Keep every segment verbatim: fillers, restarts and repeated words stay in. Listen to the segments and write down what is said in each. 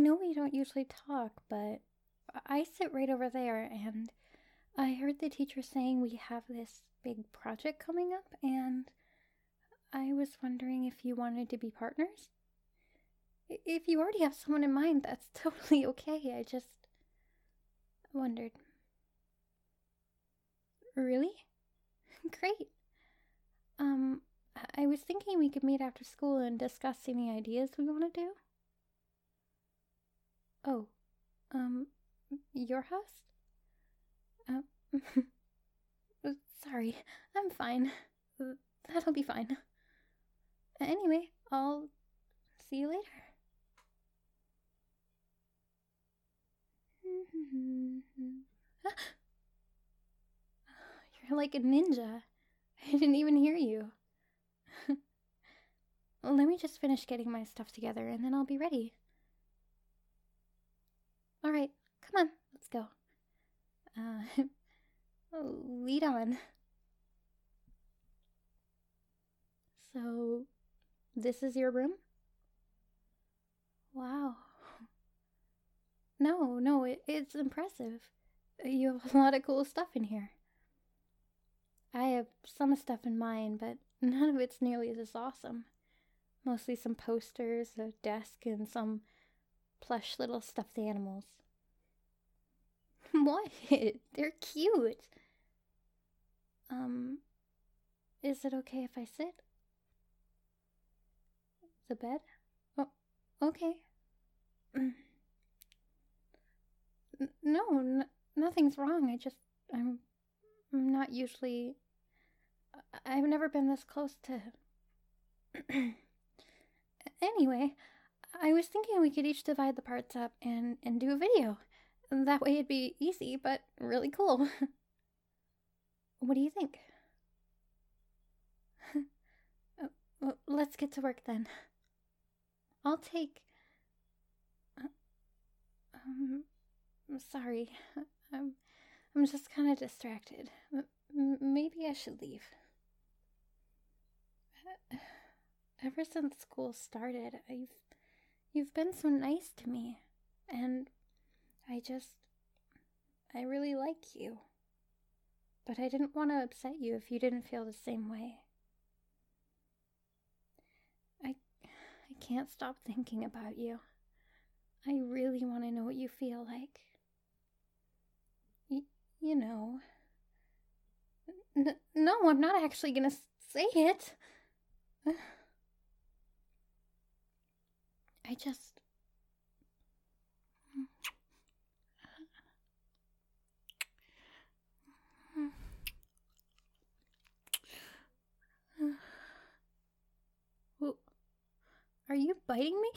know we don't usually talk, but I sit right over there, and I heard the teacher saying we have this big project coming up, and I was wondering if you wanted to be partners? If you already have someone in mind, that's totally okay. I just wondered. Really? Great. Um, I was thinking we could meet after school and discuss any ideas we want to do. Oh, um, your house? Uh, sorry, I'm fine. That'll be fine. Anyway, I'll see you later. You're like a ninja. I didn't even hear you. Let me just finish getting my stuff together and then I'll be ready. Alright, come on, let's go. Uh, lead on. So, this is your room? Wow. No, no, it, it's impressive. You have a lot of cool stuff in here. I have some stuff in mine, but none of it's nearly as awesome. Mostly some posters, a desk, and some plush little stuffed animals. What? They're cute. Um, is it okay if I sit? The bed? Oh, okay. No, n- nothing's wrong. I just, I'm, I'm not usually, I've never been this close to. Anyway, I was thinking we could each divide the parts up and, and do a video. That way it'd be easy, but really cool. What do you think? uh, well, let's get to work then. I'll take... Uh, um, I'm sorry. I'm, I'm just kind of distracted. M- maybe I should leave. Ever since school started, I've... You've been so nice to me. And I just... I really like you. But I didn't want to upset you if you didn't feel the same way. I... I can't stop thinking about you. I really want to know what you feel like. Y- you know. N- no, I'm not actually gonna say it. I just... Well, are you biting me?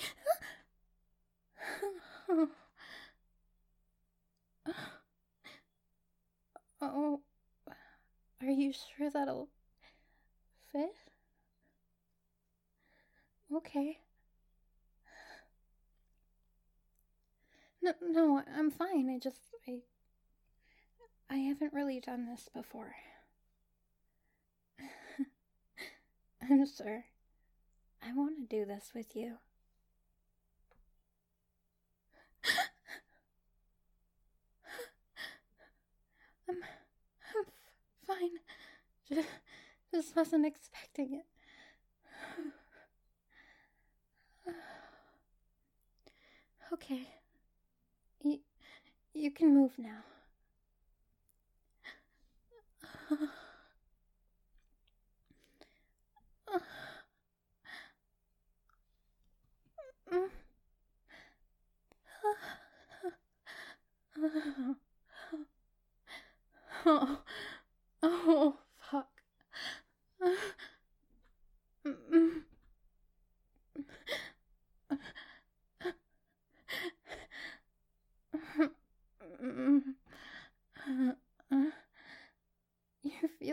Oh, are you sure that'll fit? Okay. No, no, I'm fine. I just, I, I haven't really done this before. I'm sure. I want to do this with you. I'm, I'm f- fine. Just, just wasn't expecting it. Okay. You, you can move now. Oh, oh, fuck. You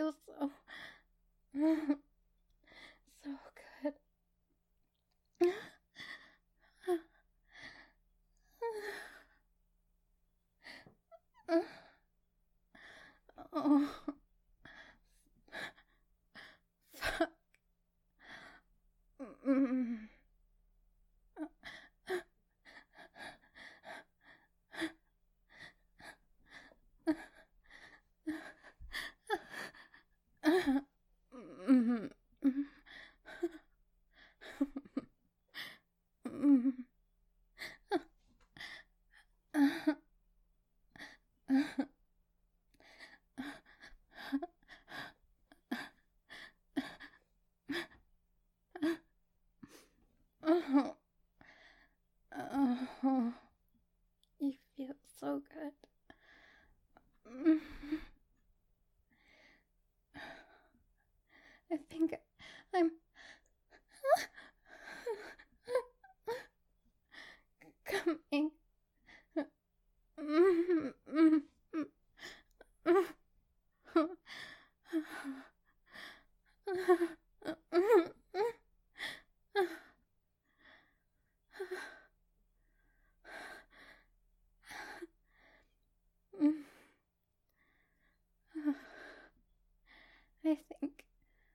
I think...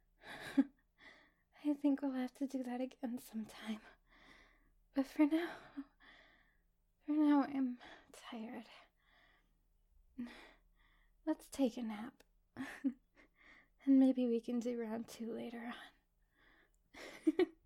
I think we'll have to do that again sometime. But for now... For now, I'm tired. Let's take a nap. And maybe we can do round two later on.